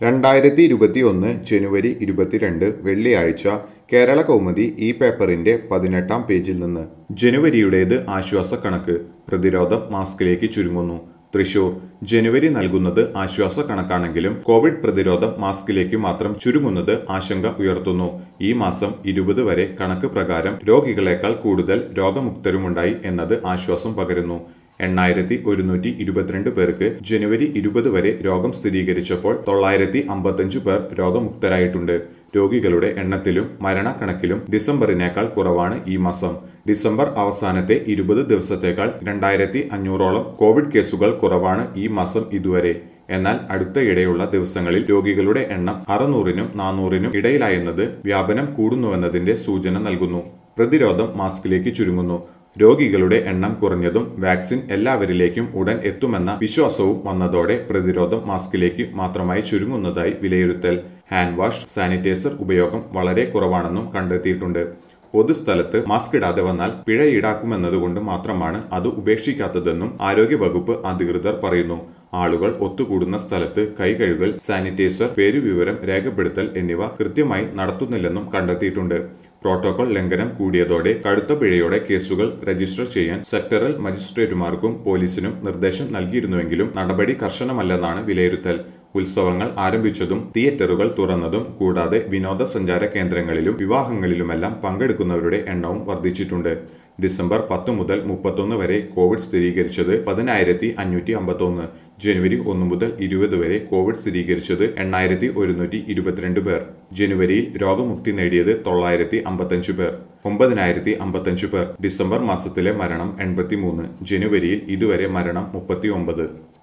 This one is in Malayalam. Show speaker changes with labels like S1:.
S1: 2021 ജനുവരി 22 വെള്ളിയാഴ്ച കേരള കൗമുദി ഈ പേപ്പറിന്റെ 18-ാം പേജിൽ നിന്ന് ജനുവരിയുടേത് ആശ്വാസക്കണക്ക് പ്രതിരോധം മാസ്കിലേക്ക് ചുരുങ്ങുന്നു. തൃശൂർ ജനുവരി നൽകുന്നത് ആശ്വാസ കണക്കാണെങ്കിലും കോവിഡ് പ്രതിരോധം മാസ്കിലേക്ക് മാത്രം ചുരുങ്ങുന്നത് ആശങ്ക ഉയർത്തുന്നു. ഈ മാസം 20 വരെ കണക്ക് പ്രകാരം രോഗികളെക്കാൾ കൂടുതൽ രോഗമുക്തരുമുണ്ടായി എന്നത് ആശ്വാസം പകരുന്നു. 8122 പേർക്ക് ജനുവരി 20 വരെ രോഗം സ്ഥിരീകരിച്ചപ്പോൾ 955 പേർ രോഗമുക്തരായിട്ടുണ്ട്. രോഗികളുടെ എണ്ണത്തിലും മരണക്കണക്കിലും ഡിസംബറിനേക്കാൾ കുറവാണ് ഈ മാസം. ഡിസംബർ അവസാനത്തെ 20 ദിവസത്തേക്കാൾ 2500ഓളം കോവിഡ് കേസുകൾ കുറവാണ് ഈ മാസം ഇതുവരെ. എന്നാൽ അടുത്തയിടെയുള്ള ദിവസങ്ങളിൽ രോഗികളുടെ എണ്ണം 600നും 400നും ഇടയിലായെന്നത് വ്യാപനം കൂടുന്നുവെന്നതിന്റെ സൂചന നൽകുന്നു. പ്രതിരോധം മാസ്കിലേക്ക് ചുരുങ്ങുന്നു. രോഗികളുടെ എണ്ണം കുറഞ്ഞതും വാക്സിൻ എല്ലാവരിലേക്കും ഉടൻ എത്തുമെന്ന വിശ്വാസവും വന്നതോടെ പ്രതിരോധം മാസ്കിലേക്ക് മാത്രമായി ചുരുങ്ങുന്നതായി വിലയിരുത്തൽ. ഹാൻഡ് വാഷ്, സാനിറ്റൈസർ ഉപയോഗം വളരെ കുറവാണെന്നും കണ്ടെത്തിയിട്ടുണ്ട്. പൊതുസ്ഥലത്ത് മാസ്ക് ഇടാതെ വന്നാൽ പിഴ ഈടാക്കുമെന്നതുകൊണ്ട് മാത്രമാണ് അത് ഉപേക്ഷിക്കാത്തതെന്നും ആരോഗ്യവകുപ്പ് അധികൃതർ പറയുന്നു. ആളുകൾ ഒത്തുകൂടുന്ന സ്ഥലത്ത് കൈ കഴുകൽ, സാനിറ്റൈസർ, പേരുവിവരം രേഖപ്പെടുത്തൽ എന്നിവ കൃത്യമായി നടത്തുന്നില്ലെന്നും കണ്ടെത്തിയിട്ടുണ്ട്. പ്രോട്ടോകോൾ ലംഘനം കൂടിയതോടെ കടുത്ത പിഴയോടെ കേസുകൾ രജിസ്റ്റർ ചെയ്യാൻ സെക്ടറൽ മജിസ്ട്രേറ്റുമാർക്കും പോലീസിനും നിർദ്ദേശം നൽകിയിരുന്നുവെങ്കിലും നടപടി കർശനമല്ലെന്നാണ് വിലയിരുത്തൽ. ഉത്സവങ്ങൾ ആരംഭിച്ചതും തിയേറ്ററുകൾ തുറന്നതും കൂടാതെ വിനോദസഞ്ചാര കേന്ദ്രങ്ങളിലും വിവാഹങ്ങളിലുമെല്ലാം പങ്കെടുക്കുന്നവരുടെ എണ്ണവും വർദ്ധിച്ചിട്ടുണ്ട്. ഡിസംബർ 10 മുതൽ 31 വരെ കോവിഡ് സ്ഥിരീകരിച്ചത് 10,551. ജനുവരി 1 മുതൽ 20 വരെ കോവിഡ് സ്ഥിരീകരിച്ചത് 8,122 പേർ. ജനുവരിയിൽ രോഗമുക്തി നേടിയത് 955 പേർ. 9,055 പേർ. ഡിസംബർ മാസത്തിലെ മരണം 83. ജനുവരിയിൽ ഇതുവരെ മരണം 39.